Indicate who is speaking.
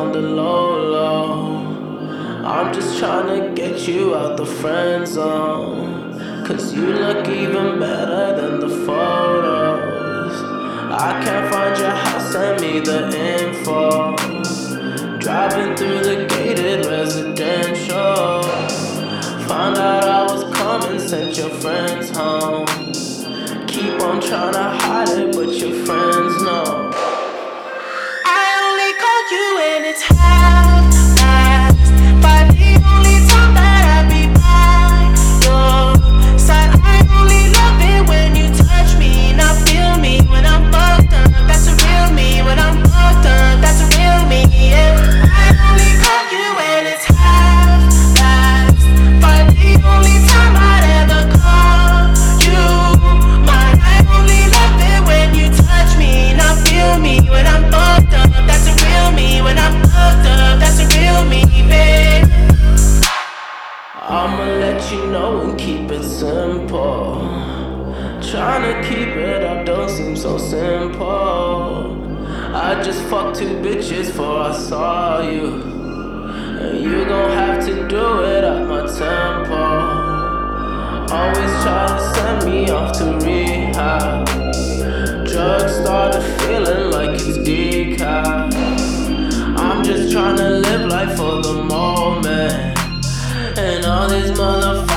Speaker 1: on the low low. I'm just tryna get you out the friend zone, 'cause you look even better than the photos. I can't find your house, send me the info. Driving through the gated residential, found out I was coming, sent your friends home. Keep on tryna hide it, but your friends know. I only call you when it's half past 5, the only time that I be by your side. I only love it when you touch me, not feel me when I'm fucked up. That's a real me when I'm fucked up. That's a real me, yeah. I only call you when it's half past 5, the only time I'd ever call you mine. I only love it when you touch me, not feel me when I'm fucked up. That's a real me when I'm fucked up. That's a real me, babe. I'ma let you know and keep it simple. Tryna keep it up don't seem so simple. I just fucked 2 bitches before I saw you, and you gon' have to do it at my tempo. Always try to send me off to rehab. Drugs started feeling like it's decaf. I'm just tryna live life for the moment, and all these motherfuckers